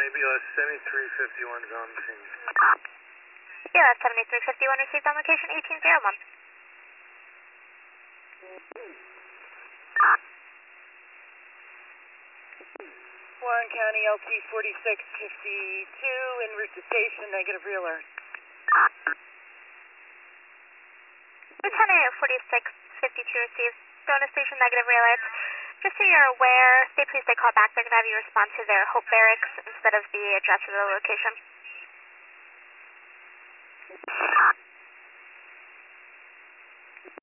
ABS 7351's on scene. ABS 7351 received on location 1801. Warren County LT 4652 en route to station, negative realert. Lieutenant 4652 receives Dona Station negative realert. Just so you're aware, please stay call back. They're going to have you respond to their Hope Barracks instead of the address of the location.